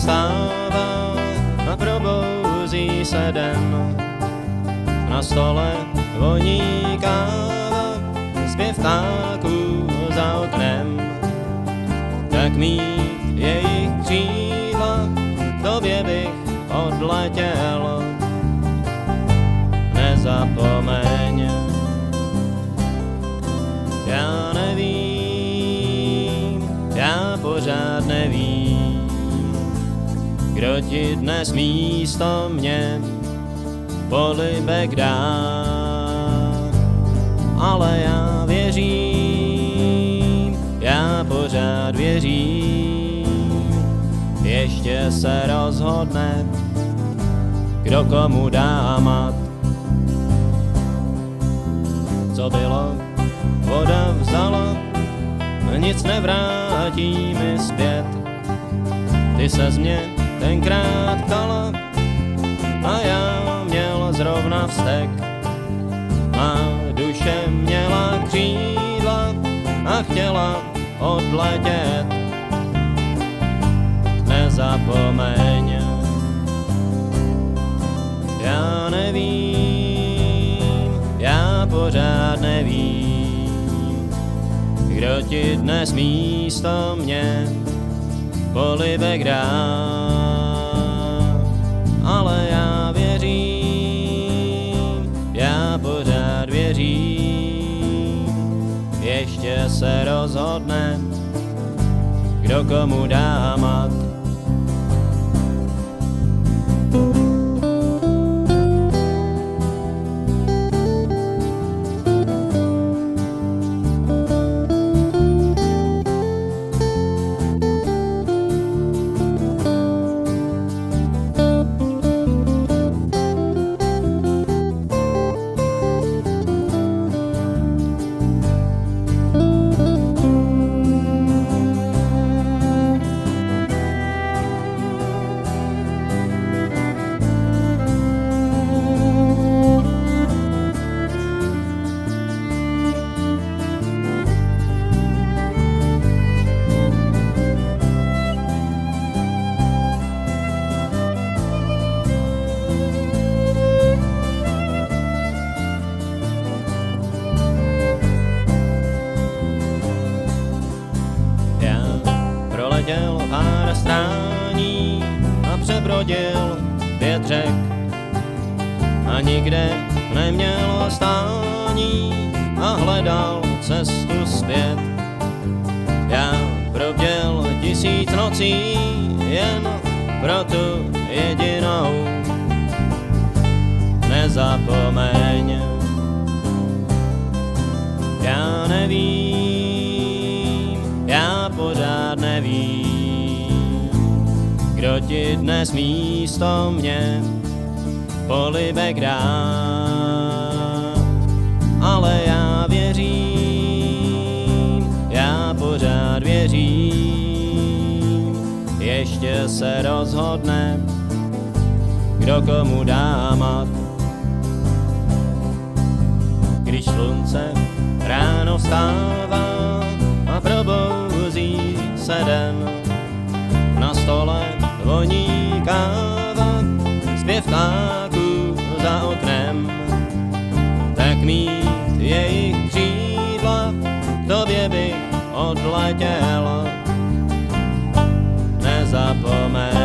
vstává a probouzí se den. Na stole voní káva, zpěv ptáků za oknem. Tak mít jejich křídla, k tobě bych odletěl. Nezapomeň, já nevím, já pořád nevím, kdo ti dnes místo mě polibek dá, ale já věřím, já pořád věřím, ještě se rozhodne, kdo komu dá mat. Co bylo, voda vzala, nic nevrátí mi zpět. Ty ses mě tenkrát ptala a já měl zrovna vztek. Má duše měla křídla a chtěla odletět. Nezapomeň, já nevím, já pořád nevím, kdo ti dnes místo mě polibek dá, ale já věřím, já pořád věřím, ještě se rozhodne, kdo komu dá mat. Proletěl pár strání a přebrodil 5 řek a nikde neměl stání a hledal cestu zpět. Já proběhl 1000 nocí jen pro tu jedinou. Nezapomeň, já nevím, já pořád nevím, kdo ti dnes místo mě polibek dá, ale já věřím, já pořád věřím, ještě se rozhodne, kdo komu dá mat. Když slunce ráno vstává a probouzí se den, na stole voní káva, zpěv ptáků za oknem. Tak mít jejich křídla, k tobě bych odletěl. Nezapomeň,